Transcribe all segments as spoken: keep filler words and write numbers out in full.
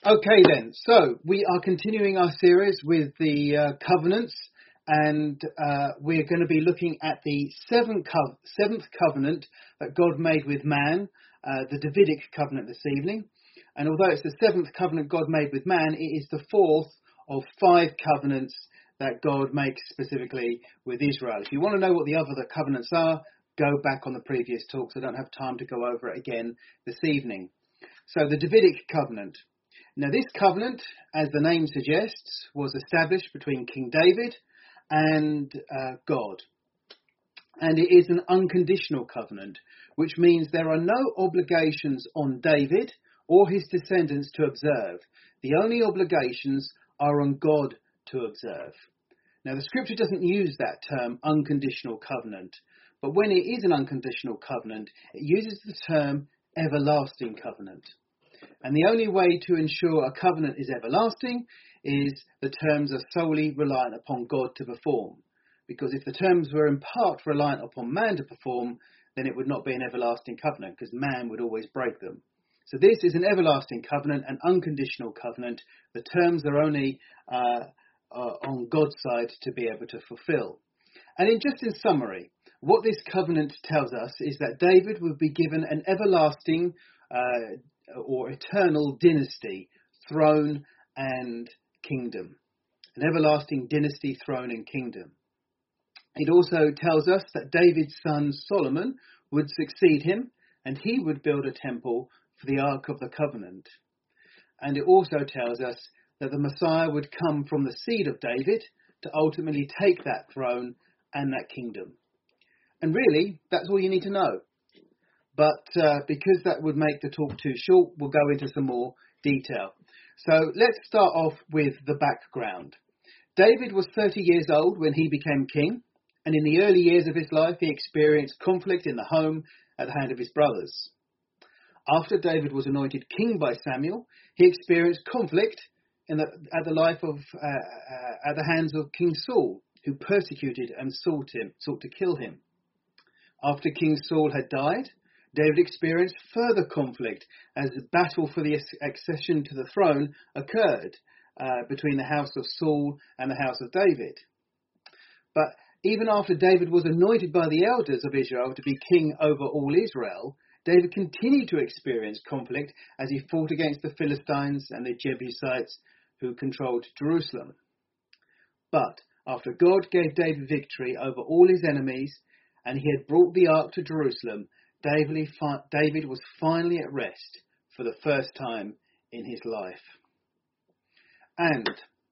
Okay then, so we are continuing our series with the uh, covenants, and uh, we're going to be looking at the seventh, co- seventh covenant that God made with man, uh, the Davidic covenant this evening. And although it's the seventh covenant God made with man, it is the fourth of five covenants that God makes specifically with Israel. If you want to know what the other covenants are, go back on the previous talks. I don't have time to go over it again this evening. So the Davidic covenant. Now this covenant, as the name suggests, was established between King David and uh, God. And it is an unconditional covenant, which means there are no obligations on David or his descendants to observe. The only obligations are on God to observe. Now the scripture doesn't use that term, unconditional covenant, but when it is an unconditional covenant, it uses the term everlasting covenant. And the only way to ensure a covenant is everlasting is the terms are solely reliant upon God to perform. Because if the terms were in part reliant upon man to perform, then it would not be an everlasting covenant, because man would always break them. So this is an everlasting covenant, an unconditional covenant. The terms are only uh, uh, on God's side to be able to fulfill. And in just in summary, what this covenant tells us is that David will be given an everlasting uh, or eternal dynasty, throne and kingdom. An everlasting dynasty, throne and kingdom. It also tells us that David's son Solomon would succeed him, and he would build a temple for the Ark of the Covenant. And it also tells us that the Messiah would come from the seed of David to ultimately take that throne and that kingdom. And really, that's all you need to know. But uh, because that would make the talk too short, we'll go into some more detail. So let's start off with the background. David was thirty years old when he became king, and in the early years of his life he experienced conflict in the home at the hand of his brothers. After David was anointed king by Samuel, he experienced conflict in the, at the life of uh, uh, at the hands of King Saul, who persecuted and sought him, sought to kill him. After King Saul had died, David experienced further conflict as the battle for the accession to the throne occurred uh, between the house of Saul and the house of David. But even after David was anointed by the elders of Israel to be king over all Israel, David continued to experience conflict as he fought against the Philistines and the Jebusites who controlled Jerusalem. But after God gave David victory over all his enemies and he had brought the ark to Jerusalem, David was finally at rest for the first time in his life. And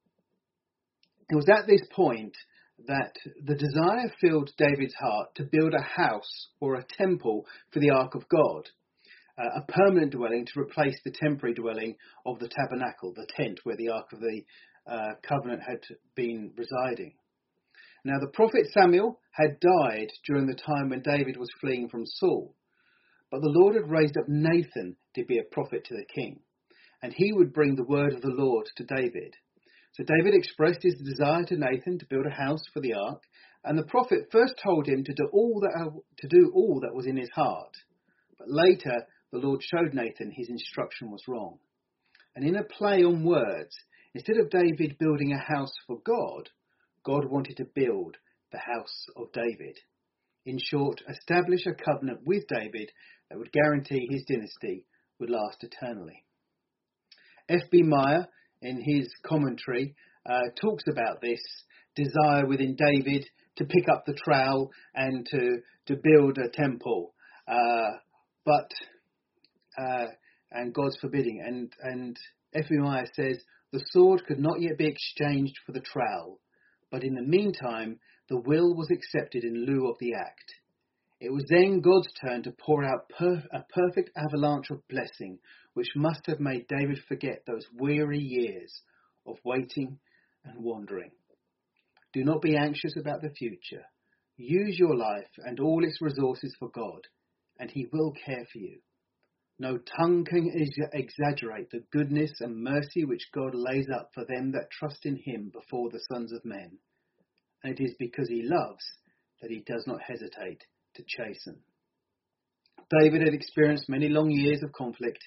it was at this point that the desire filled David's heart to build a house or a temple for the Ark of God, uh, a permanent dwelling to replace the temporary dwelling of the tabernacle, the tent where the Ark of the uh, Covenant had been residing. Now the prophet Samuel had died during the time when David was fleeing from Saul. But the Lord had raised up Nathan to be a prophet to the king, and he would bring the word of the Lord to David. So David expressed his desire to Nathan to build a house for the ark, and the prophet first told him to do all that to do all that was in his heart. But later the Lord showed Nathan his instruction was wrong. And in a play on words, instead of David building a house for God, God wanted to build the house of David. In short, establish a covenant with David that would guarantee his dynasty would last eternally. F B Meyer, in his commentary, uh, talks about this desire within David to pick up the trowel and to, to build a temple, uh, but uh, and God's forbidding. And, and F B Meyer says, the sword could not yet be exchanged for the trowel, but in the meantime, the will was accepted in lieu of the act. It was then God's turn to pour out per- a perfect avalanche of blessing, which must have made David forget those weary years of waiting and wandering. Do not be anxious about the future. Use your life and all its resources for God, and he will care for you. No tongue can ex- exaggerate the goodness and mercy which God lays up for them that trust in him before the sons of men. And it is because he loves that he does not hesitate to chasten. David had experienced many long years of conflict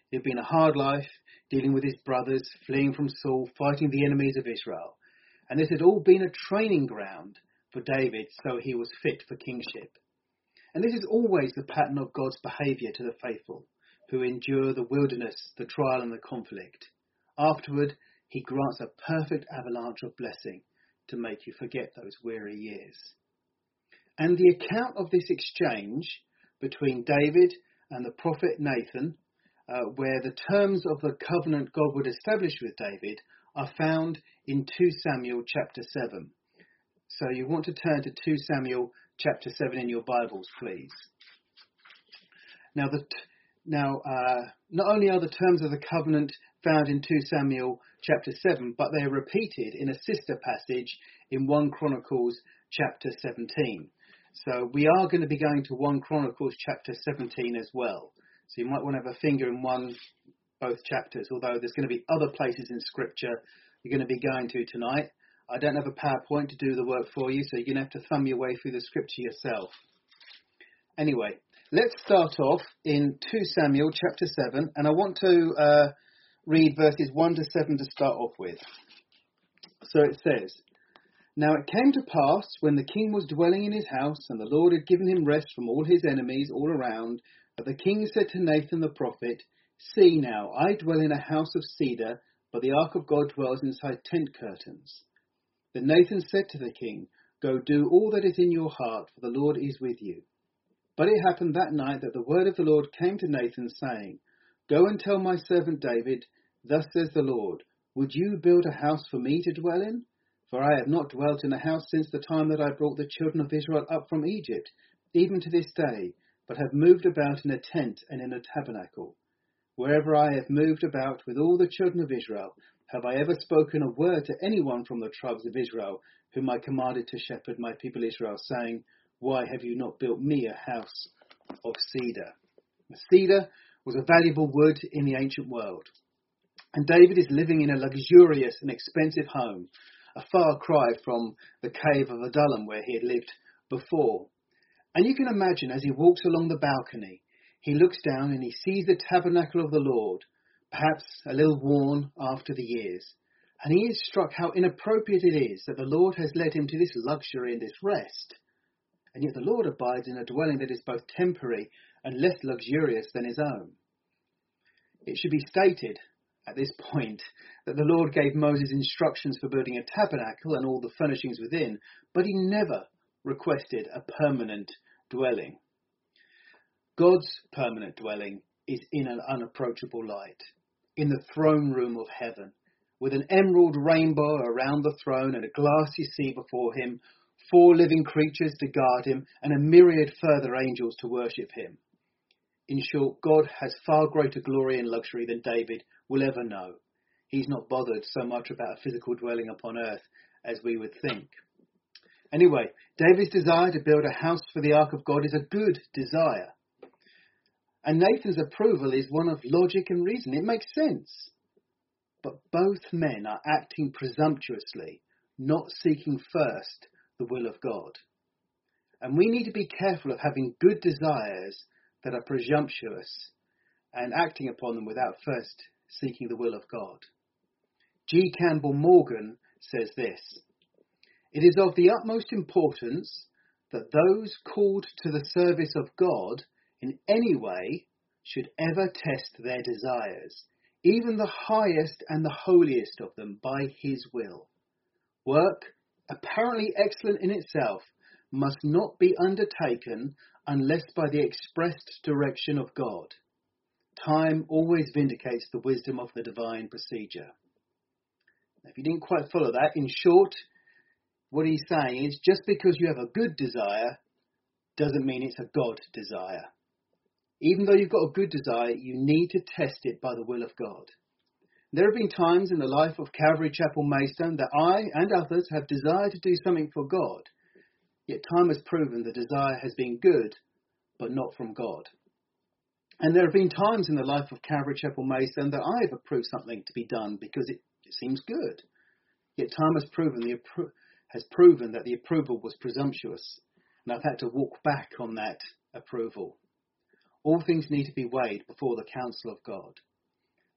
It had been a hard life, dealing with his brothers, fleeing from Saul, fighting the enemies of Israel. And this had all been a training ground for David, so he was fit for kingship. And this is always the pattern of God's behaviour to the faithful, who endure the wilderness, the trial and the conflict. Afterward, he grants a perfect avalanche of blessing to make you forget those weary years. And the account of this exchange between David and the prophet Nathan, uh, where the terms of the covenant God would establish with David, are found in Second Samuel chapter seven. So you want to turn to Second Samuel chapter seven in your Bibles, please. Now, the, now uh, not only are the terms of the covenant found in Second Samuel chapter seven, but they are repeated in a sister passage in First Chronicles chapter seventeen. So we are going to be going to First Chronicles chapter seventeen as well. So you might want to have a finger in one, both chapters, although there's going to be other places in Scripture you're going to be going to tonight. I don't have a PowerPoint to do the work for you, so you're going to have to thumb your way through the Scripture yourself. Anyway, let's start off in Second Samuel chapter seven, and I want to uh, read verses one to seven to start off with. So it says, "Now it came to pass, when the king was dwelling in his house, and the Lord had given him rest from all his enemies all around, that the king said to Nathan the prophet, 'See now, I dwell in a house of cedar, but the ark of God dwells inside tent curtains.' Then Nathan said to the king, 'Go do all that is in your heart, for the Lord is with you.' But it happened that night that the word of the Lord came to Nathan, saying, 'Go and tell my servant David, thus says the Lord, would you build a house for me to dwell in? For I have not dwelt in a house since the time that I brought the children of Israel up from Egypt, even to this day, but have moved about in a tent and in a tabernacle. Wherever I have moved about with all the children of Israel, have I ever spoken a word to anyone from the tribes of Israel, whom I commanded to shepherd my people Israel, saying, why have you not built me a house of cedar?'" Cedar was a valuable wood in the ancient world. And David is living in a luxurious and expensive home, a far cry from the cave of Adullam where he had lived before. And you can imagine as he walks along the balcony, he looks down and he sees the tabernacle of the Lord, perhaps a little worn after the years. And he is struck how inappropriate it is that the Lord has led him to this luxury and this rest. And yet the Lord abides in a dwelling that is both temporary and less luxurious than his own. It should be stated at this point that the Lord gave Moses instructions for building a tabernacle and all the furnishings within, but he never requested a permanent dwelling. God's permanent dwelling is in an unapproachable light, in the throne room of heaven, with an emerald rainbow around the throne and a glassy sea before him, four living creatures to guard him, and a myriad further angels to worship him. In short, God has far greater glory and luxury than David will ever know. He's not bothered so much about a physical dwelling upon earth as we would think. Anyway, David's desire to build a house for the ark of God is a good desire. And Nathan's approval is one of logic and reason. It makes sense. But both men are acting presumptuously, not seeking first the will of God. And we need to be careful of having good desires that are presumptuous and acting upon them without first seeking the will of God. G. Campbell Morgan says this: "It is of the utmost importance that those called to the service of God in any way should ever test their desires, even the highest and the holiest of them, by his will. Work, apparently excellent in itself, must not be undertaken unless by the expressed direction of God. Time always vindicates the wisdom of the divine procedure." Now, if you didn't quite follow that, in short, what he's saying is just because you have a good desire doesn't mean it's a God desire. Even though you've got a good desire, you need to test it by the will of God. There have been times in the life of Calvary Chapel Maidstone that I and others have desired to do something for God, yet time has proven the desire has been good, but not from God. And there have been times in the life of Calvary Chapel Maidstone that I have approved something to be done because it, it seems good, yet time has proven the appro- has proven that the approval was presumptuous, and I've had to walk back on that approval. All things need to be weighed before the counsel of God.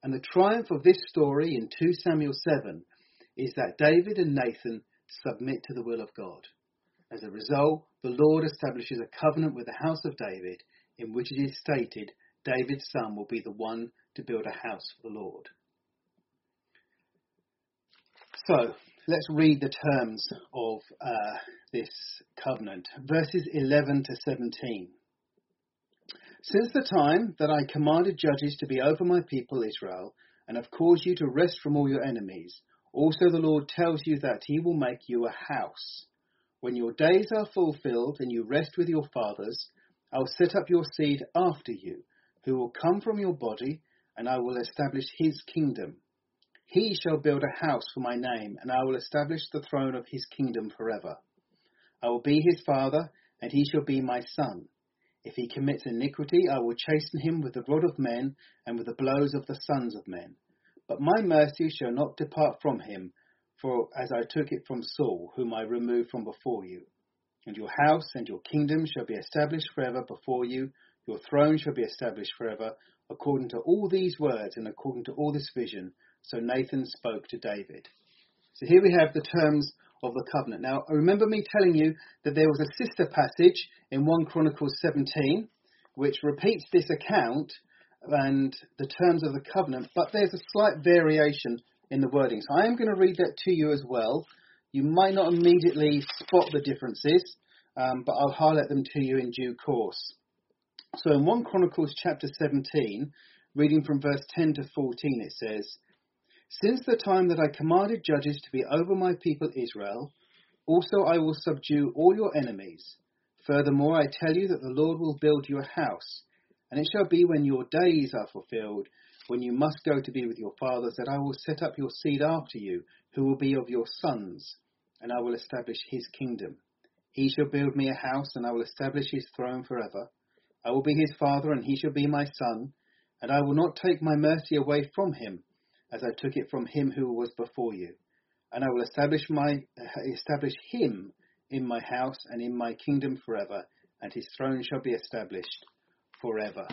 And the triumph of this story in two Samuel seven is that David and Nathan submit to the will of God. As a result, the Lord establishes a covenant with the house of David, in which it is stated David's son will be the one to build a house for the Lord. So, let's read the terms of uh, this covenant. Verses eleven to seventeen. Since the time that I commanded judges to be over my people Israel, and have caused you to rest from all your enemies, also the Lord tells you that he will make you a house. When your days are fulfilled and you rest with your fathers, I will set up your seed after you, who will come from your body, and I will establish his kingdom. He shall build a house for my name, and I will establish the throne of his kingdom forever. I will be his father, and he shall be my son. If he commits iniquity, I will chasten him with the rod of men and with the blows of the sons of men. But my mercy shall not depart from him, for as I took it from Saul, whom I removed from before you. And your house and your kingdom shall be established forever before you. Your throne shall be established forever, according to all these words and according to all this vision. So Nathan spoke to David. So here we have the terms of the covenant. Now, remember me telling you that there was a sister passage in First Chronicles seventeen, which repeats this account and the terms of the covenant, but there's a slight variation in the wording. So I am going to read that to you as well. You might not immediately spot the differences, um, but I'll highlight them to you in due course. So in First Chronicles chapter seventeen, reading from verse ten to fourteen, it says, Since the time that I commanded judges to be over my people Israel, also I will subdue all your enemies. Furthermore, I tell you that the Lord will build you a house, and it shall be when your days are fulfilled, when you must go to be with your fathers, that I will set up your seed after you, who will be of your sons, and I will establish his kingdom. He shall build me a house, and I will establish his throne forever. I will be his father, and he shall be my son, and I will not take my mercy away from him, as I took it from him who was before you. And I will establish my establish him in my house and in my kingdom forever, and his throne shall be established forever.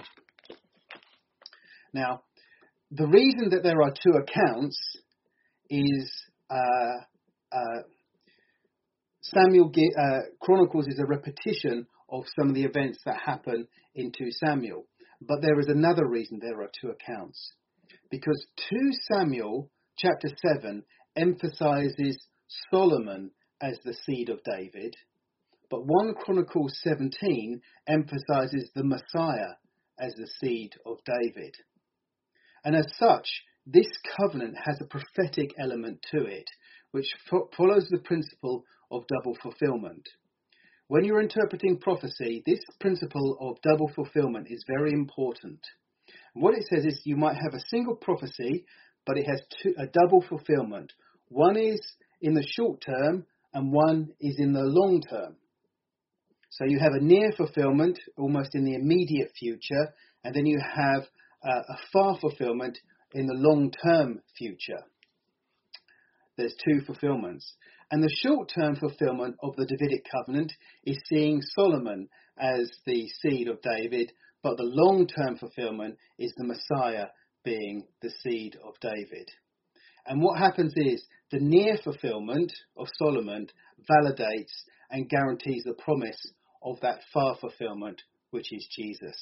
Now, the reason that there are two accounts is uh, uh, Samuel uh, Chronicles is a repetition of some of the events that happen in Second Samuel. But there is another reason there are two accounts. Because Second Samuel chapter seven emphasizes Solomon as the seed of David, but First Chronicles seventeen emphasizes the Messiah as the seed of David. And as such, this covenant has a prophetic element to it, which fo- follows the principle of double fulfillment. When you're interpreting prophecy, this principle of double fulfillment is very important. What it says is you might have a single prophecy, but it has two, a double fulfillment. One is in the short term and one is in the long term. So you have a near fulfillment, almost in the immediate future, and then you have uh, a far fulfillment in the long-term future. There's two fulfillments. And the short-term fulfillment of the Davidic covenant is seeing Solomon as the seed of David, but the long-term fulfillment is the Messiah being the seed of David. And what happens is the near fulfillment of Solomon validates and guarantees the promise of that far fulfillment, which is Jesus.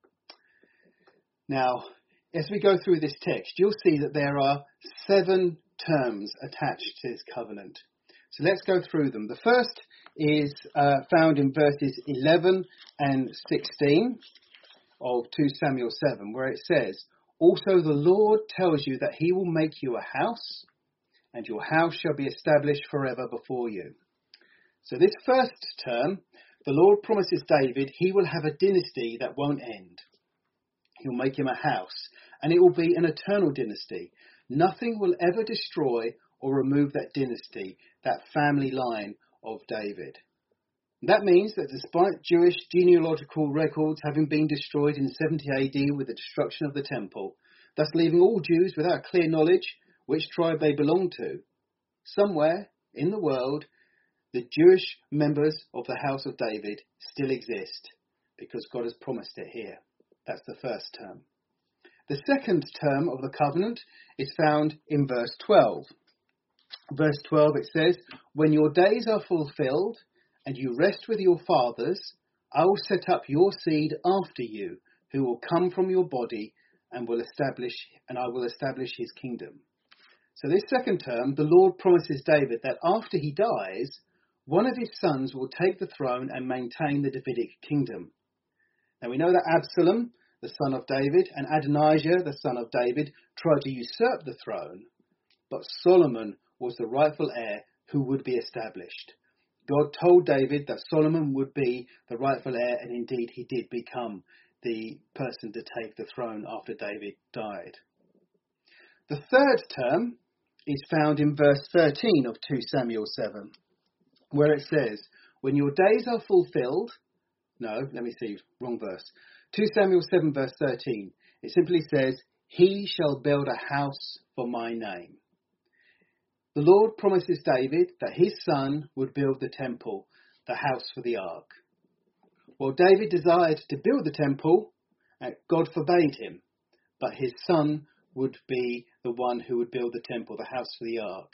Now, as we go through this text, you'll see that there are seven terms attached to this covenant. So let's go through them. The first is uh, found in verses eleven and sixteen of Second Samuel seven, where it says, Also the Lord tells you that he will make you a house, and your house shall be established forever before you. So this first term, the Lord promises David he will have a dynasty that won't end. He'll make him a house, and it will be an eternal dynasty. Nothing will ever destroy or remove that dynasty, that family line of David. That means that despite Jewish genealogical records having been destroyed in seventy A D with the destruction of the temple, thus leaving all Jews without clear knowledge which tribe they belonged to, somewhere in the world, the Jewish members of the house of David still exist because God has promised it here. That's the first term. The second term of the covenant is found in verse twelve. Verse twelve, it says, "When your days are fulfilled and you rest with your fathers, I will set up your seed after you, who will come from your body, and will establish, and I will establish his kingdom." So this second term, the Lord promises David that after he dies, one of his sons will take the throne and maintain the Davidic kingdom. Now we know that Absalom, the son of David, and Adonijah, the son of David, tried to usurp the throne, but Solomon was the rightful heir who would be established. God told David that Solomon would be the rightful heir, and indeed he did become the person to take the throne after David died. The third term is found in verse thirteen of Second Samuel seven, where it says, "When your days are fulfilled," no, let me see, wrong verse. Second Samuel seven verse thirteen, it simply says, "He shall build a house for my name." The Lord promises David that his son would build the temple, the house for the ark. Well, David desired to build the temple, and God forbade him, but his son would be the one who would build the temple, the house for the ark.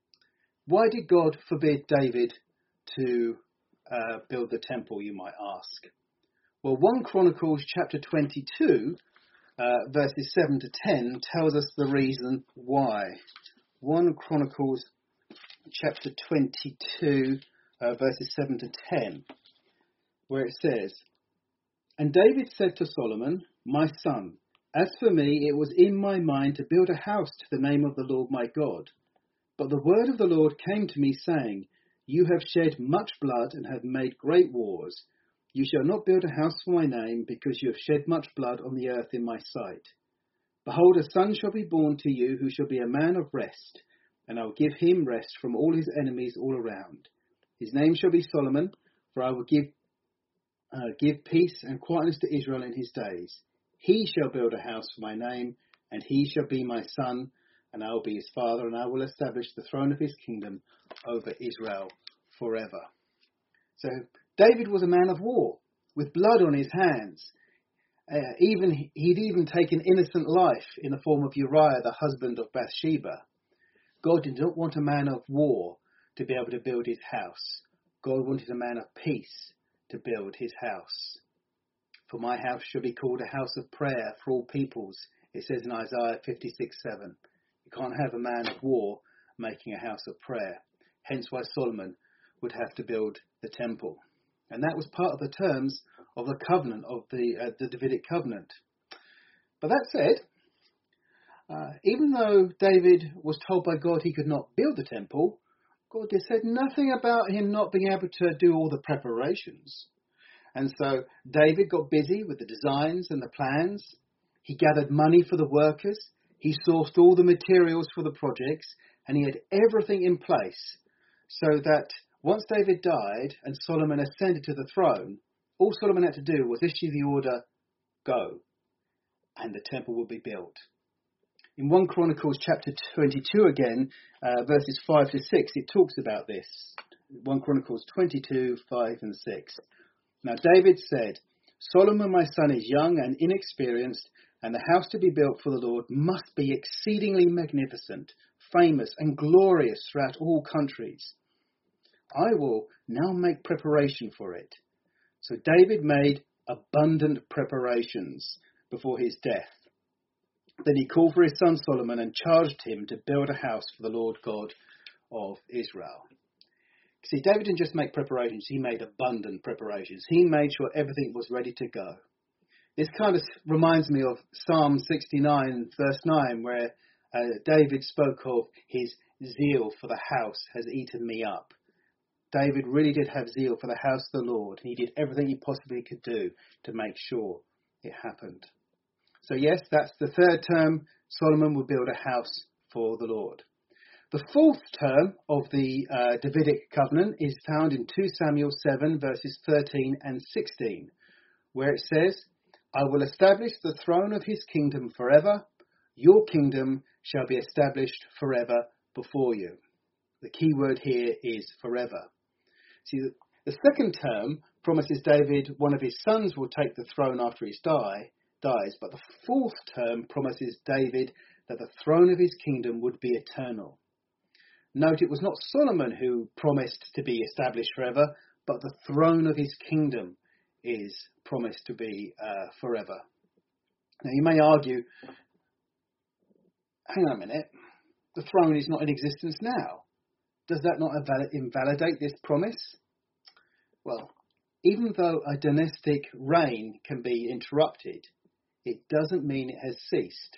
Why did God forbid David to uh, build the temple, you might ask? Well, First Chronicles chapter twenty-two, uh, verses seven to ten, tells us the reason why. First Chronicles chapter twenty-two, uh, verses seven to ten, where it says, "And David said to Solomon, my son, as for me, it was in my mind to build a house to the name of the Lord my God. But the word of the Lord came to me, saying, you have shed much blood and have made great wars. You shall not build a house for my name, because you have shed much blood on the earth in my sight. Behold, a son shall be born to you, who shall be a man of rest, and I will give him rest from all his enemies all around. His name shall be Solomon, for I will give uh, give peace and quietness to Israel in his days. He shall build a house for my name, and he shall be my son, and I will be his father, and I will establish the throne of his kingdom over Israel forever." So David was a man of war, with blood on his hands. Uh, even he'd even taken innocent life in the form of Uriah, the husband of Bathsheba. God did not want a man of war to be able to build his house. God wanted a man of peace to build his house. "For my house shall be called a house of prayer for all peoples," it says in Isaiah fifty-six seven. You can't have a man of war making a house of prayer. Hence why Solomon would have to build the temple. And that was part of the terms of the covenant, of the, uh, the Davidic covenant. But that said, uh, even though David was told by God he could not build the temple, God just said nothing about him not being able to do all the preparations. And so David got busy with the designs and the plans. He gathered money for the workers. He sourced all the materials for the projects, and he had everything in place so that once David died and Solomon ascended to the throne, all Solomon had to do was issue the order, go, and the temple would be built. In First Chronicles chapter twenty-two again, uh, verses five to six, it talks about this. First Chronicles twenty-two, five and six. "Now David said, Solomon my son is young and inexperienced, and the house to be built for the Lord must be exceedingly magnificent, famous and glorious throughout all countries. I will now make preparation for it." So David made abundant preparations before his death. Then he called for his son Solomon and charged him to build a house for the Lord God of Israel. See, David didn't just make preparations, he made abundant preparations. He made sure everything was ready to go. This kind of reminds me of Psalm sixty-nine, verse nine, where uh, David spoke of his zeal for the house has eaten me up. David really did have zeal for the house of the Lord. He did everything he possibly could do to make sure it happened. So yes, that's the third term. Solomon would build a house for the Lord. The fourth term of the uh, Davidic covenant is found in Second Samuel seven, verses thirteen and sixteen, where it says, "I will establish the throne of his kingdom forever. Your kingdom shall be established forever before you." The key word here is forever. See, the second term promises David one of his sons will take the throne after his die, dies. But the fourth term promises David that the throne of his kingdom would be eternal. Note, it was not Solomon who promised to be established forever, but the throne of his kingdom is promised to be uh, forever. Now, you may argue, hang on a minute, the throne is not in existence now. Does that not invalidate this promise? Well, even though a dynastic reign can be interrupted, it doesn't mean it has ceased.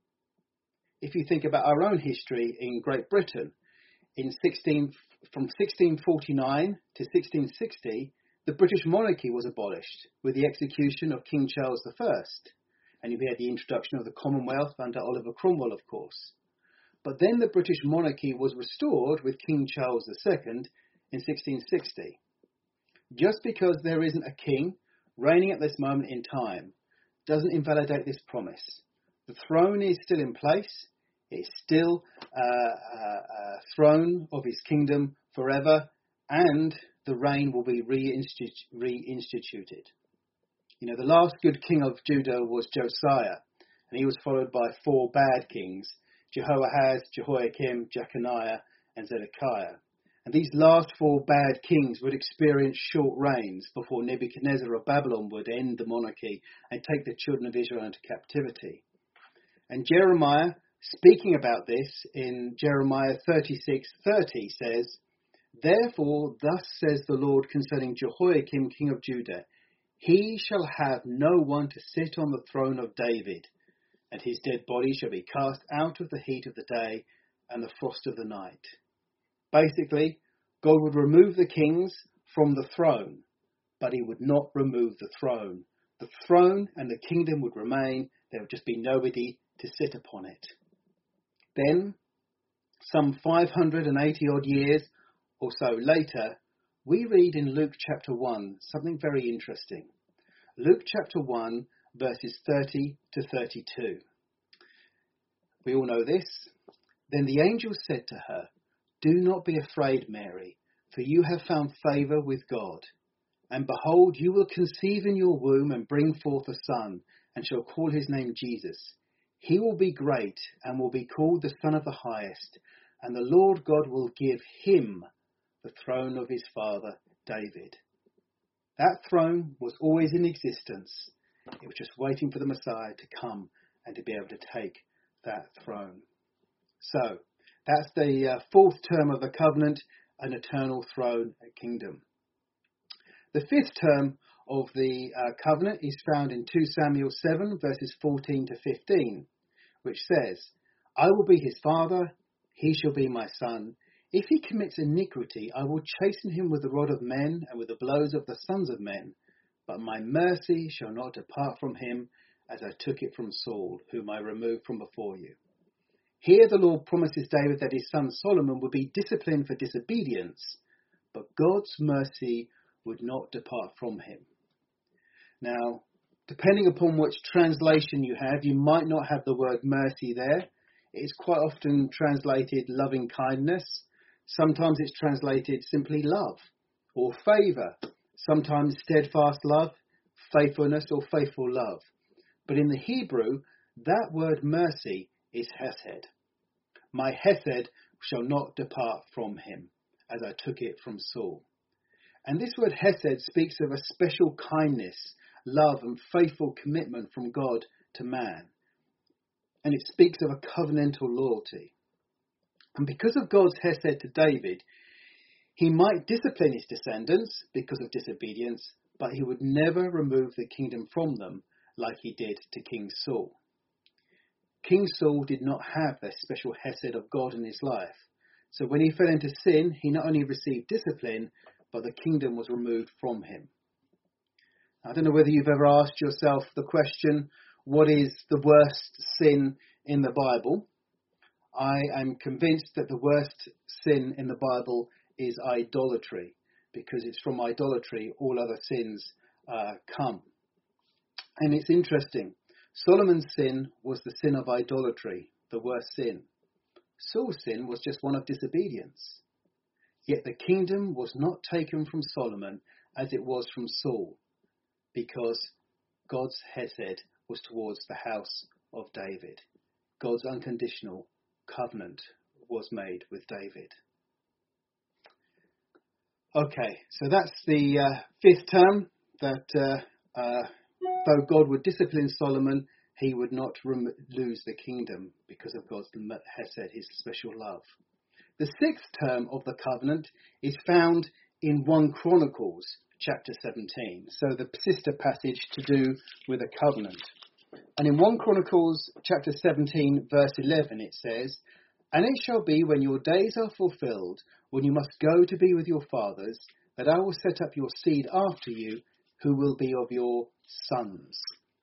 If you think about our own history in Great Britain, in sixteen, from sixteen forty-nine to sixteen sixty, the British monarchy was abolished with the execution of King Charles the First. And we had the introduction of the Commonwealth under Oliver Cromwell, of course. But then the British monarchy was restored with King Charles the Second in sixteen sixty. Just because there isn't a king reigning at this moment in time doesn't invalidate this promise. The throne is still in place. It's still uh, a, a throne of his kingdom forever, and the reign will be reinstitu- reinstituted. You know, the last good king of Judah was Josiah, and he was followed by four bad kings, Jehoahaz, Jehoiakim, Jeconiah, and Zedekiah. And these last four bad kings would experience short reigns before Nebuchadnezzar of Babylon would end the monarchy and take the children of Israel into captivity. And Jeremiah, speaking about this in Jeremiah thirty-six thirty, says, "Therefore thus says the Lord concerning Jehoiakim king of Judah, he shall have no one to sit on the throne of David, and his dead body shall be cast out of the heat of the day and the frost of the night." Basically, God would remove the kings from the throne, but he would not remove the throne. The throne and the kingdom would remain. There would just be nobody to sit upon it. Then, some five hundred eighty odd years or so later, we read in Luke chapter one something very interesting. Luke chapter one, verses thirty to thirty-two. We all know this. Then the angel said to her, "Do not be afraid, Mary, for you have found favour with God. And behold, you will conceive in your womb and bring forth a son, and shall call his name Jesus. He will be great and will be called the Son of the Highest, and the Lord God will give him the throne of his father David." That throne was always in existence. It was just waiting for the Messiah to come and to be able to take that throne. So, that's the uh, fourth term of the covenant, an eternal throne, a kingdom. The fifth term of the uh, covenant is found in Second Samuel seven, verses fourteen to fifteen, which says, "I will be his father, he shall be my son. If he commits iniquity, I will chasten him with the rod of men and with the blows of the sons of men. But my mercy shall not depart from him, as I took it from Saul, whom I removed from before you." Here the Lord promises David that his son Solomon would be disciplined for disobedience, but God's mercy would not depart from him. Now, depending upon which translation you have, you might not have the word mercy there. It is quite often translated loving kindness. Sometimes it's translated simply love or favour. Sometimes steadfast love, faithfulness or faithful love. But in the Hebrew, that word mercy is hesed. My hesed shall not depart from him, as I took it from Saul. And this word hesed speaks of a special kindness, love and faithful commitment from God to man. And it speaks of a covenantal loyalty. And because of God's hesed to David, he might discipline his descendants because of disobedience, but he would never remove the kingdom from them like he did to King Saul. King Saul did not have that special hesed of God in his life. So when he fell into sin, he not only received discipline, but the kingdom was removed from him. I don't know whether you've ever asked yourself the question, what is the worst sin in the Bible? I am convinced that the worst sin in the Bible is idolatry, because it's from idolatry all other sins uh, come. And it's interesting. Solomon's sin was the sin of idolatry, the worst sin. Saul's sin was just one of disobedience. Yet the kingdom was not taken from Solomon as it was from Saul, because God's hesed was towards the house of David. God's unconditional covenant was made with David. Okay, so that's the uh, fifth term, that uh, uh, though God would discipline Solomon, he would not rem- lose the kingdom because of God's hesed, his special love. The sixth term of the covenant is found in First Chronicles chapter seventeen, so the sister passage to do with a covenant. And in First Chronicles chapter seventeen verse eleven it says, "And it shall be when your days are fulfilled, when you must go to be with your fathers, that I will set up your seed after you, who will be of your sons."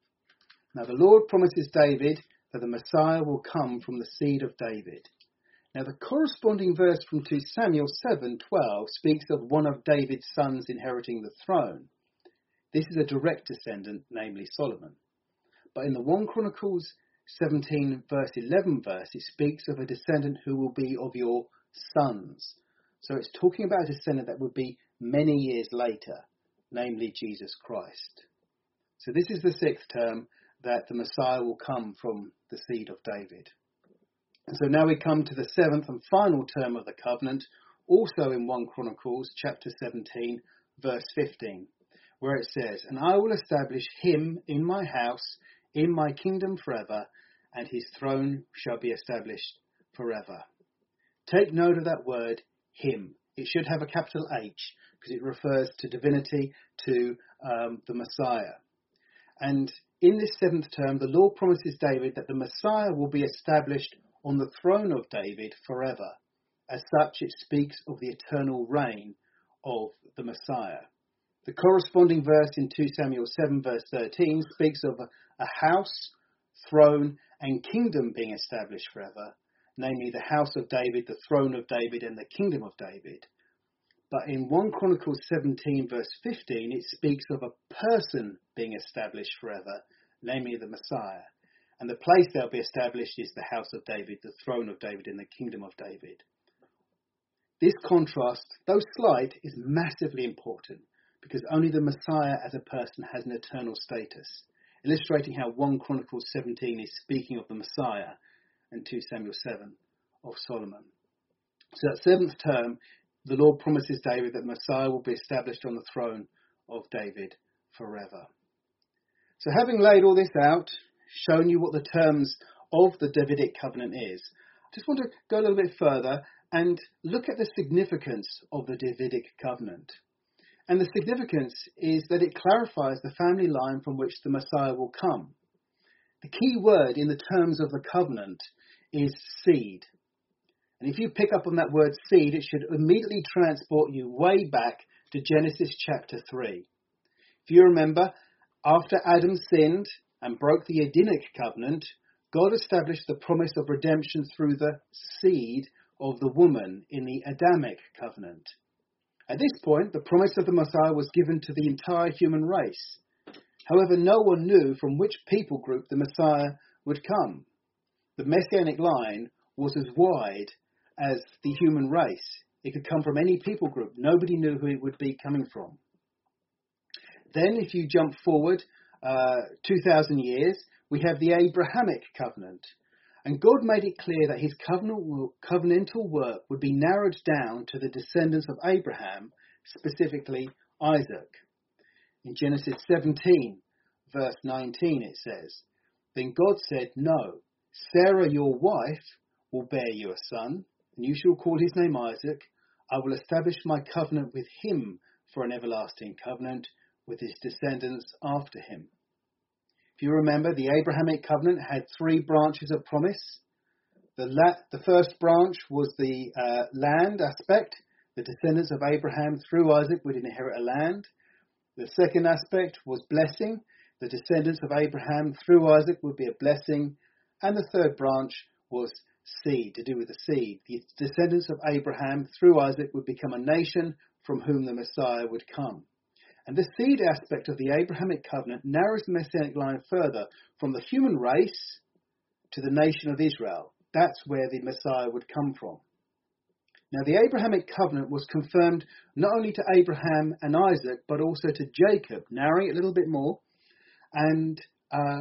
Now the Lord promises David that the Messiah will come from the seed of David. Now the corresponding verse from Second Samuel seven twelve speaks of one of David's sons inheriting the throne. This is a direct descendant, namely Solomon. But in the First Chronicles seventeen verse eleven verse, it speaks of a descendant who will be of your sons. So it's talking about a descendant that would be many years later, namely Jesus Christ. So this is the sixth term, that the Messiah will come from the seed of David. And so now we come to the seventh and final term of the covenant, also in First Chronicles chapter seventeen verse fifteen, where it says, "And I will establish him in my house, in my kingdom forever, and his throne shall be established forever." Take note of that word, him. It should have a capital H, because it refers to divinity, to um, the Messiah. And in this seventh term, the Lord promises David that the Messiah will be established on the throne of David forever. As such, it speaks of the eternal reign of the Messiah. The corresponding verse in Second Samuel seven verse thirteen speaks of a, a house, throne and kingdom being established forever, namely the house of David, the throne of David and the kingdom of David. But in First Chronicles seventeen verse fifteen, it speaks of a person being established forever, namely the Messiah. And the place they'll be established is the house of David, the throne of David and the kingdom of David. This contrast, though slight, is massively important, because only the Messiah as a person has an eternal status, illustrating how First Chronicles seventeen is speaking of the Messiah and Second Samuel seven of Solomon. So that seventh term, the Lord promises David that the Messiah will be established on the throne of David forever. So having laid all this out, shown you what the terms of the Davidic covenant is, I just want to go a little bit further and look at the significance of the Davidic covenant. And the significance is that it clarifies the family line from which the Messiah will come. The key word in the terms of the covenant is seed. And if you pick up on that word seed, it should immediately transport you way back to Genesis chapter three. If you remember, after Adam sinned and broke the Edenic covenant, God established the promise of redemption through the seed of the woman in the Adamic covenant. At this point, the promise of the Messiah was given to the entire human race. However, no one knew from which people group the Messiah would come. The Messianic line was as wide as the human race. It could come from any people group. Nobody knew who it would be coming from. Then, if you jump forward uh, two thousand years, we have the Abrahamic covenant. And God made it clear that his covenantal work would be narrowed down to the descendants of Abraham, specifically Isaac. In Genesis seventeen, verse nineteen, it says, "Then God said, 'No, Sarah your wife will bear you a son, and you shall call his name Isaac. I will establish my covenant with him for an everlasting covenant, with his descendants after him.'" If you remember, the Abrahamic covenant had three branches of promise. The, la- the first branch was the uh, land aspect. The descendants of Abraham through Isaac would inherit a land. The second aspect was blessing. The descendants of Abraham through Isaac would be a blessing. And the third branch was seed, to do with the seed. The descendants of Abraham through Isaac would become a nation from whom the Messiah would come. And the seed aspect of the Abrahamic covenant narrows the Messianic line further from the human race to the nation of Israel. That's where the Messiah would come from. Now, the Abrahamic covenant was confirmed not only to Abraham and Isaac, but also to Jacob, narrowing it a little bit more. And uh,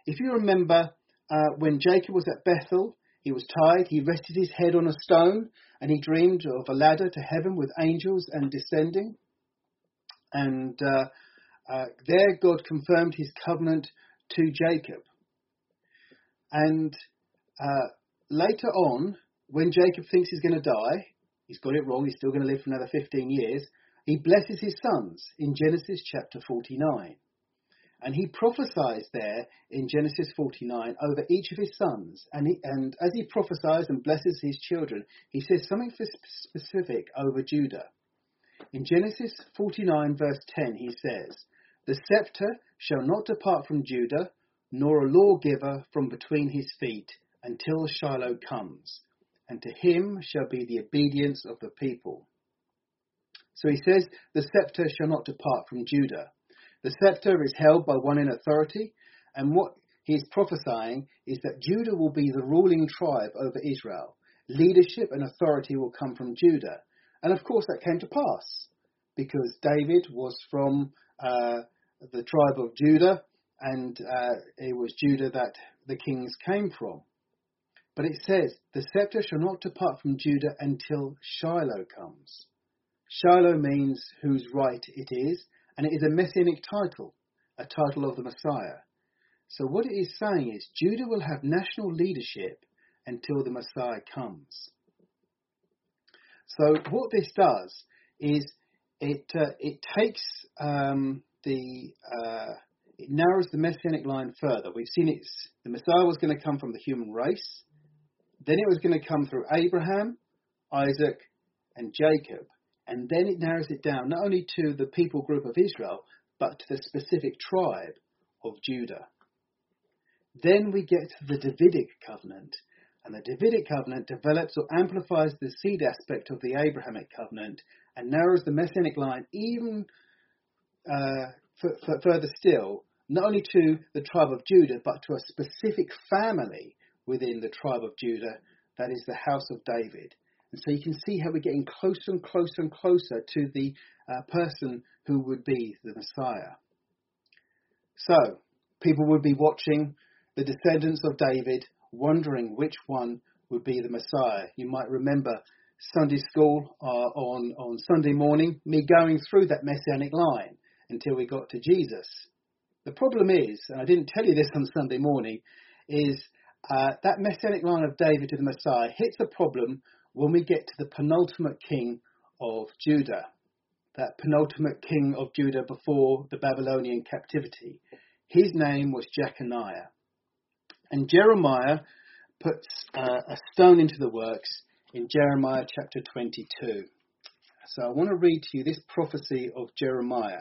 If you remember, uh, when Jacob was at Bethel, he was tired, he rested his head on a stone, and he dreamed of a ladder to heaven with angels and descending. And uh, uh, there God confirmed his covenant to Jacob. And uh, later on, when Jacob thinks he's going to die, he's got it wrong, he's still going to live for another fifteen years, he blesses his sons in Genesis chapter forty-nine. And he prophesies there in Genesis forty-nine over each of his sons. And, he, and as he prophesies and blesses his children, he says something specific over Judah. In Genesis forty-nine verse ten, he says, "The scepter shall not depart from Judah, nor a lawgiver from between his feet, until Shiloh comes, and to him shall be the obedience of the people." So he says, the scepter shall not depart from Judah. The scepter is held by one in authority, and what he is prophesying is that Judah will be the ruling tribe over Israel. Leadership and authority will come from Judah. And of course that came to pass, because David was from uh, the tribe of Judah, and uh, it was Judah that the kings came from. But it says, the scepter shall not depart from Judah until Shiloh comes. Shiloh means whose right it is, and it is a messianic title, a title of the Messiah. So what it is saying is Judah will have national leadership until the Messiah comes. So what this does is it uh, it takes um, the uh, it narrows the messianic line further. We've seen it's the Messiah was going to come from the human race, then it was going to come through Abraham, Isaac, and Jacob. And then it narrows it down not only to the people group of Israel, but to the specific tribe of Judah. Then we get to the Davidic covenant. And the Davidic covenant develops or amplifies the seed aspect of the Abrahamic covenant and narrows the messianic line even uh, f- f- further still, not only to the tribe of Judah, but to a specific family within the tribe of Judah, that is the house of David. And so you can see how we're getting closer and closer and closer to the uh, person who would be the Messiah. So, people would be watching the descendants of David, wondering which one would be the Messiah. You might remember Sunday school uh, on, on Sunday morning, me going through that messianic line until we got to Jesus. The problem is, and I didn't tell you this on Sunday morning, is uh, that messianic line of David to the Messiah hits a problem when we get to the penultimate king of Judah, that penultimate king of Judah before the Babylonian captivity. His name was Jeconiah. And Jeremiah puts uh, a stone into the works in Jeremiah chapter twenty-two. So I want to read to you this prophecy of Jeremiah,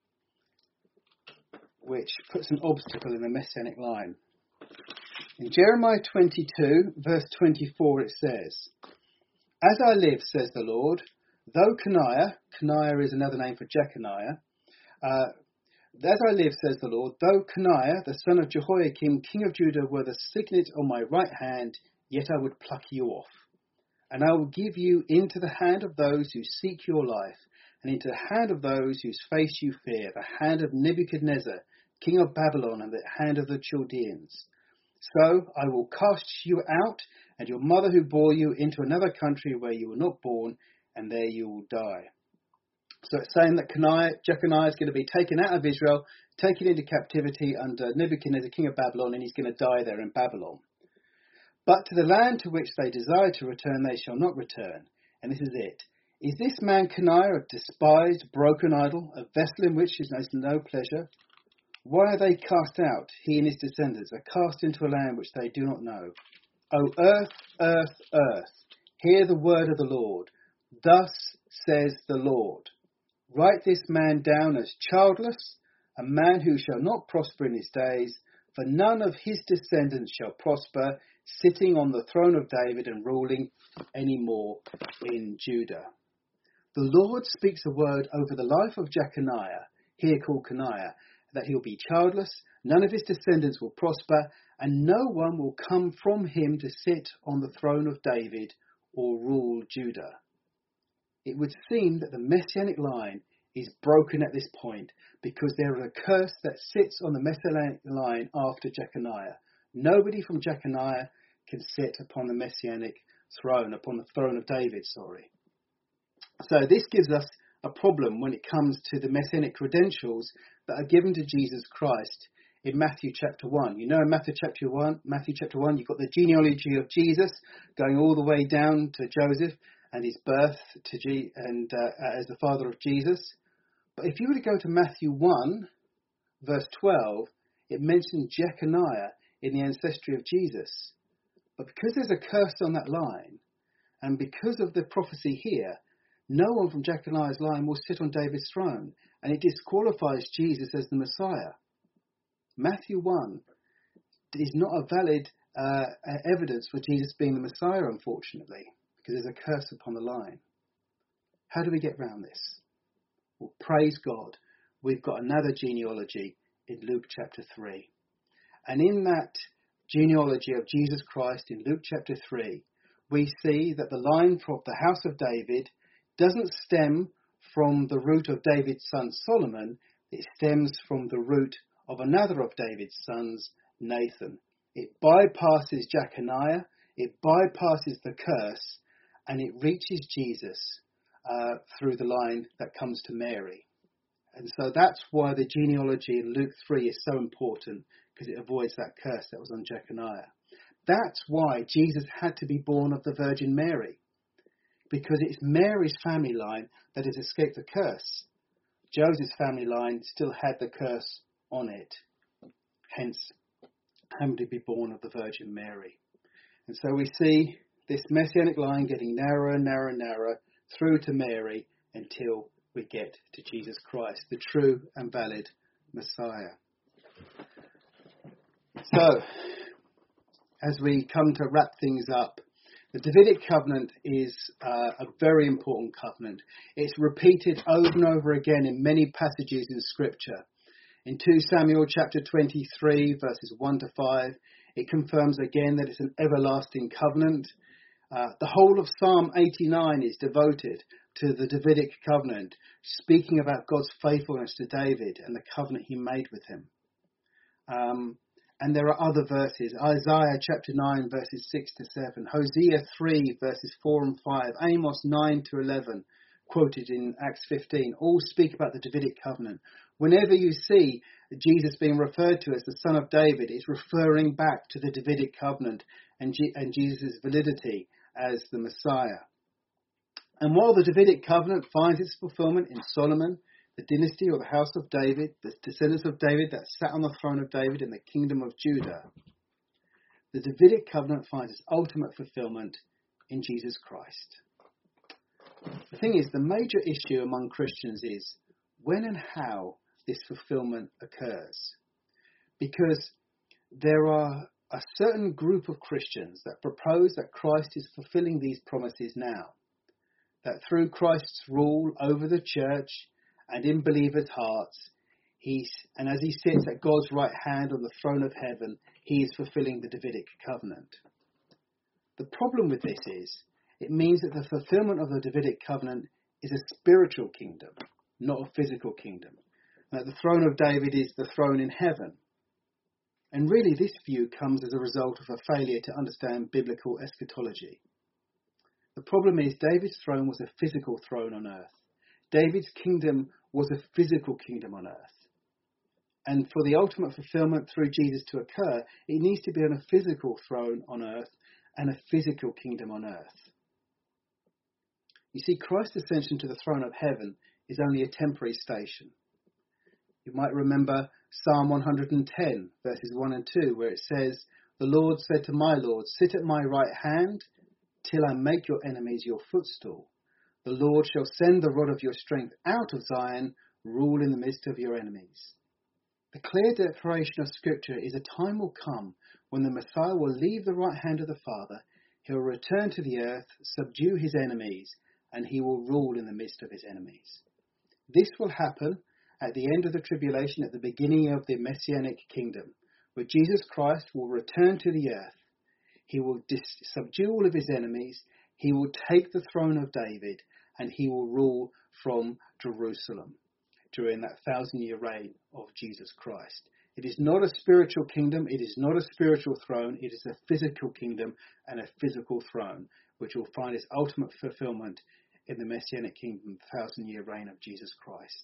which puts an obstacle in the messianic line. In Jeremiah twenty-two, verse twenty-four, it says, "As I live, says the Lord, though Coniah," Coniah is another name for Jeconiah, uh, "as I live, says the Lord, though Coniah, the son of Jehoiakim, king of Judah, were the signet on my right hand, yet I would pluck you off. And I will give you into the hand of those who seek your life, and into the hand of those whose face you fear, the hand of Nebuchadnezzar, king of Babylon, and the hand of the Chaldeans. So I will cast you out, and your mother who bore you, into another country where you were not born, and there you will die." So it's saying that Coniah, Jeconiah is going to be taken out of Israel, taken into captivity under Nebuchadnezzar, king of Babylon, and he's going to die there in Babylon. "But to the land to which they desire to return, they shall not return." And this is it. "Is this man Coniah a despised, broken idol, a vessel in which is no pleasure? Why are they cast out? He and his descendants are cast into a land which they do not know. O earth, earth, earth, hear the word of the Lord. Thus says the Lord. Write this man down as childless, a man who shall not prosper in his days, for none of his descendants shall prosper, sitting on the throne of David and ruling any more in Judah." The Lord speaks a word over the life of Jeconiah, here called Coniah, that he'll be childless, none of his descendants will prosper, and no one will come from him to sit on the throne of David or rule Judah. It would seem that the messianic line is broken at this point because there is a curse that sits on the Messianic line after Jeconiah. Nobody from Jeconiah can sit upon the Messianic throne, upon the throne of David, sorry. So this gives us a problem when it comes to the Messianic credentials that are given to Jesus Christ in Matthew chapter one. You know, in Matthew chapter one, Matthew chapter one, you've got the genealogy of Jesus going all the way down to Joseph and his birth to G- and uh, as the father of Jesus. But if you were to go to Matthew one, verse twelve, it mentions Jeconiah in the ancestry of Jesus. But because there's a curse on that line, and because of the prophecy here, no one from Jeconiah's line will sit on David's throne, and it disqualifies Jesus as the Messiah. Matthew one is not a valid uh, evidence for Jesus being the Messiah, unfortunately, because there's a curse upon the line. How do we get round this? Well, praise God, we've got another genealogy in Luke chapter three. And in that genealogy of Jesus Christ in Luke chapter three, we see that the line from the house of David doesn't stem from the root of David's son Solomon, it stems from the root of another of David's sons, Nathan. It bypasses Jeconiah, it bypasses the curse, and it reaches Jesus uh, through the line that comes to Mary. And so that's why the genealogy in Luke three is so important, because it avoids that curse that was on Jeconiah. That's why Jesus had to be born of the Virgin Mary, because it's Mary's family line that has escaped the curse. Joseph's family line still had the curse on it, hence having to be born of the Virgin Mary. And so we see this messianic line getting narrower and narrower and narrower through to Mary until we get to Jesus Christ, the true and valid Messiah. So, as we come to wrap things up, the Davidic covenant is uh, a very important covenant. It's repeated over and over again in many passages in Scripture. In Second Samuel chapter twenty-three, verses one to five, it confirms again that it's an everlasting covenant. Uh, the whole of Psalm eighty-nine is devoted to the Davidic covenant, speaking about God's faithfulness to David and the covenant he made with him. Um, and there are other verses, Isaiah chapter nine, verses six to seven, Hosea three, verses four and five, Amos nine to eleven, quoted in Acts fifteen, all speak about the Davidic covenant. Whenever you see Jesus being referred to as the Son of David, it's referring back to the Davidic covenant and, G- and Jesus' validity as the Messiah. And while the Davidic covenant finds its fulfillment in Solomon, the dynasty or the house of David, the descendants of David that sat on the throne of David in the kingdom of Judah, the Davidic covenant finds its ultimate fulfillment in Jesus Christ. The thing is, the major issue among Christians is when and how this fulfillment occurs. Because there are a certain group of Christians that propose that Christ is fulfilling these promises now. That through Christ's rule over the church and in believers' hearts, he's, and as he sits at God's right hand on the throne of heaven, he is fulfilling the Davidic covenant. The problem with this is, it means that the fulfillment of the Davidic covenant is a spiritual kingdom, not a physical kingdom. That the throne of David is the throne in heaven. And really this view comes as a result of a failure to understand biblical eschatology. The problem is David's throne was a physical throne on earth. David's kingdom was a physical kingdom on earth. And for the ultimate fulfillment through Jesus to occur, it needs to be on a physical throne on earth and a physical kingdom on earth. You see, Christ's ascension to the throne of heaven is only a temporary station. You might remember Psalm one hundred ten, verses one and two, where it says, "The Lord said to my Lord, sit at my right hand till I make your enemies your footstool. The Lord shall send the rod of your strength out of Zion, rule in the midst of your enemies." The clear declaration of Scripture is a time will come when the Messiah will leave the right hand of the Father, he will return to the earth, subdue his enemies, and he will rule in the midst of his enemies. This will happen at the end of the tribulation, at the beginning of the Messianic kingdom, where Jesus Christ will return to the earth. He will dis- subdue all of his enemies, he will take the throne of David, and he will rule from Jerusalem. during that thousand year reign of Jesus Christ. It is not a spiritual kingdom. It is not a spiritual throne. It is a physical kingdom and a physical throne, which will find its ultimate fulfillment in the Messianic kingdom, the thousand year reign of Jesus Christ.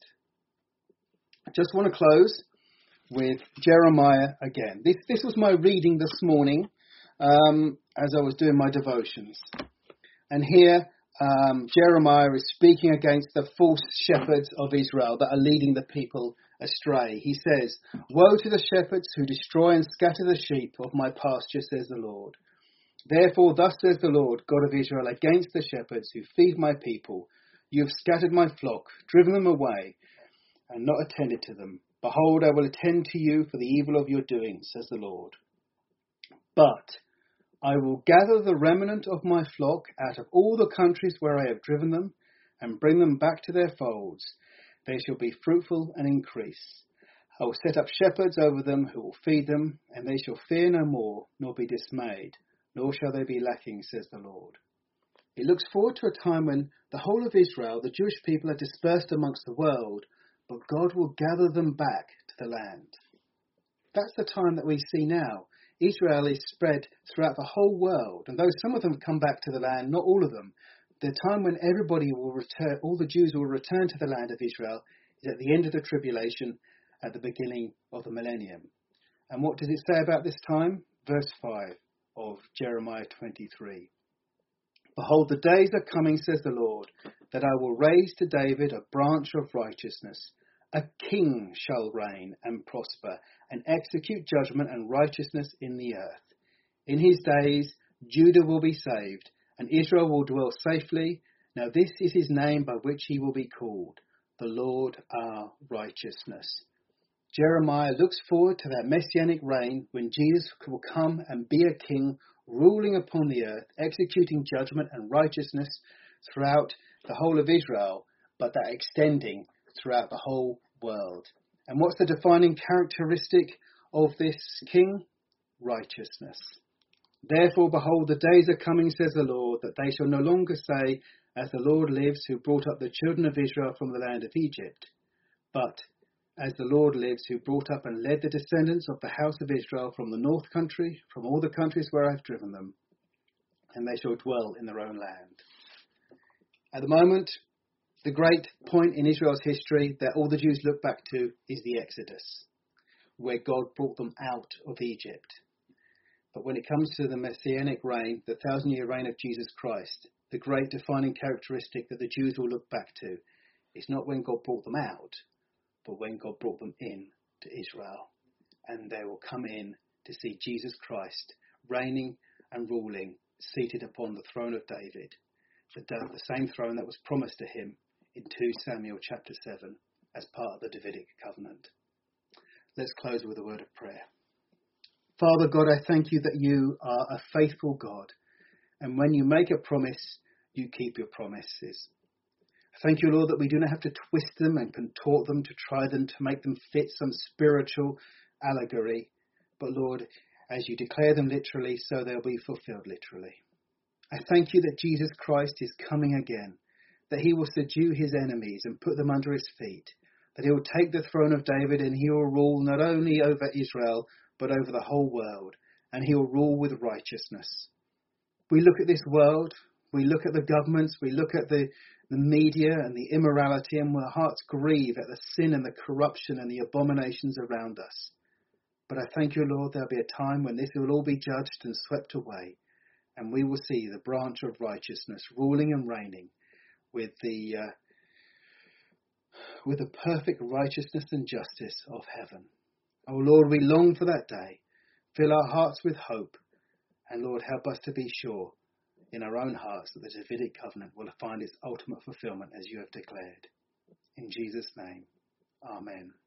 I just want to close with Jeremiah again. This, this was my reading this morning um, as I was doing my devotions. And here um, Jeremiah is speaking against the false shepherds of Israel that are leading the people astray. He says, "Woe to the shepherds who destroy and scatter the sheep of my pasture, says the Lord. Therefore, thus says the Lord, God of Israel, against the shepherds who feed my people. You have scattered my flock, driven them away, and not attended to them. Behold, I will attend to you for the evil of your doing, says the Lord. But I will gather the remnant of my flock out of all the countries where I have driven them, and bring them back to their folds. They shall be fruitful and increase. I will set up shepherds over them who will feed them, and they shall fear no more, nor be dismayed, nor shall they be lacking, says the Lord." It looks forward to a time when the whole of Israel, the Jewish people, are dispersed amongst the world, but God will gather them back to the land. That's the time that we see now. Israel is spread throughout the whole world, and though some of them come back to the land, not all of them, the time when everybody will return, all the Jews will return to the land of Israel, is at the end of the tribulation, at the beginning of the millennium. And what does it say about this time? Verse five of Jeremiah twenty-three. "Behold, the days are coming, says the Lord, that I will raise to David a branch of righteousness. A king shall reign and prosper, and execute judgment and righteousness in the earth. In his days Judah will be saved, and Israel will dwell safely. Now this is his name by which he will be called, the Lord our righteousness." Jeremiah looks forward to that messianic reign when Jesus will come and be a king, ruling upon the earth, executing judgment and righteousness throughout the whole of Israel, but that extending throughout the whole world. And what's the defining characteristic of this king? Righteousness. "Therefore, behold, the days are coming, says the Lord, that they shall no longer say, as the Lord lives, who brought up the children of Israel from the land of Egypt, but as the Lord lives, who brought up and led the descendants of the house of Israel from the north country, from all the countries where I have driven them, and they shall dwell in their own land." At the moment, the great point in Israel's history that all the Jews look back to is the Exodus, where God brought them out of Egypt. But when it comes to the Messianic reign, the thousand-year reign of Jesus Christ, the great defining characteristic that the Jews will look back to is not when God brought them out, but when God brought them in to Israel. And they will come in to see Jesus Christ reigning and ruling, seated upon the throne of David, the, the same throne that was promised to him in two Samuel chapter seven as part of the Davidic covenant. Let's close with a word of prayer. Father God, I thank you that you are a faithful God, and when you make a promise, you keep your promises. Thank you, Lord, that we do not have to twist them and contort them to try them to make them fit some spiritual allegory. But Lord, as you declare them literally, so they'll be fulfilled literally. I thank you that Jesus Christ is coming again, that he will subdue his enemies and put them under his feet, that he will take the throne of David and he will rule not only over Israel, but over the whole world, and he will rule with righteousness. We look at this world, we look at the governments, we look at the the media and the immorality, and our hearts grieve at the sin and the corruption and the abominations around us. But I thank you, Lord, there'll be a time when this will all be judged and swept away, and we will see the branch of righteousness ruling and reigning with the uh, with the perfect righteousness and justice of heaven. Oh Lord, we long for that day. Fill our hearts with hope, and Lord, help us to be sure in our own hearts that the Davidic covenant will find its ultimate fulfillment as you have declared. In Jesus' name, amen.